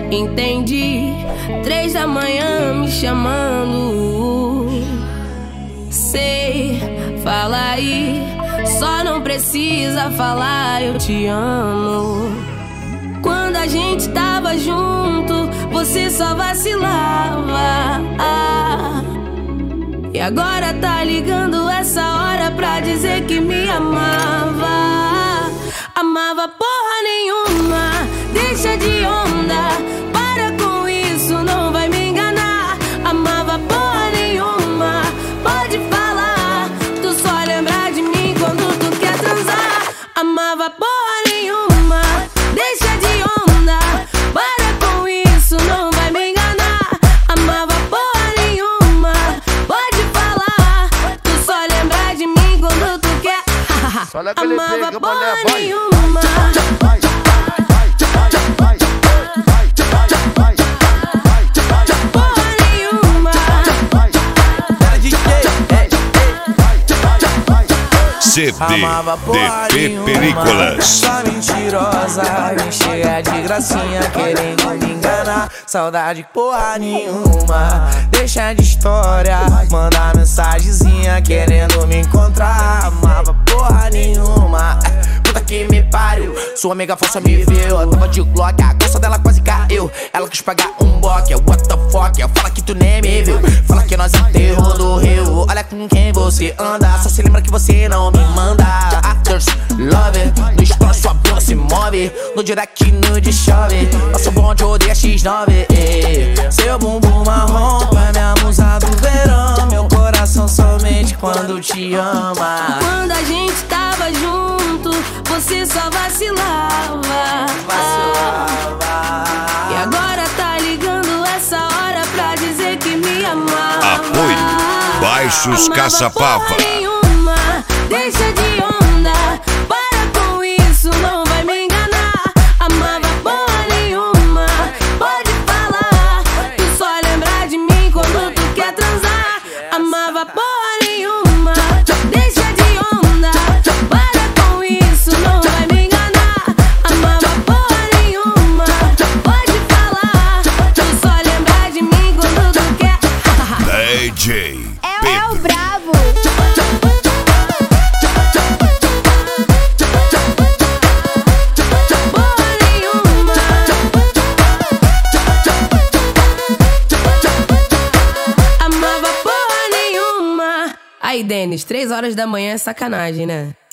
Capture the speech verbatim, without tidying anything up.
Entendi, três da manhã me chamando. Sei, fala aí, só não precisa falar eu te amo. Quando a gente tava junto, você só vacilava. Ah, e agora tá ligando essa hora pra dizer que me amava. Amava porra nenhuma, deixa de onda, para com isso, não vai me enganar. Amava porra nenhuma, pode falar, tu só lembra de mim quando tu quer transar. Amava porra nenhuma, deixa de onda, para com isso, não vai me enganar. Amava porra nenhuma, pode falar, tu só lembra de mim quando tu quer. Amava porra nenhuma. C D D P Películas. Só mentirosa, me cheia de gracinha, querendo me enganar. Saudade porra nenhuma, deixa de história, manda mensagenzinha querendo me encontrar. Amava porra nenhuma, puta que me pariu. Sua amiga falsa me viu, eu tava de Glock, a calça dela quase caiu. Ela quis pagar um boque, what the fuck, fala que tu nem me viu. Fala que nós enterrou do rio, olha com quem você anda. Só se lembra que você não me manda. Actors, love, no story sua bunda se move, no direct nude chove, nosso bonde odeia X nove. Seu bumbum marrom é minha musa do verão, meu coração somente quando te ama. Quando a gente tava junto, você só vacilava. Vacilava. E agora tá ligando essa hora pra dizer que me amava. Apoio Baixos Caçapava. Deixa de onda, para com isso, não vai me enganar. Amava porra nenhuma, pode falar, tu só lembra de mim quando tu quer transar. Amava porra nenhuma, deixa de onda, para com isso, não vai me enganar. Amava porra nenhuma, pode falar, tu só lembra de mim quando tu quer. D J É, é o bravo. Aí, Denis, três horas da manhã é sacanagem, né?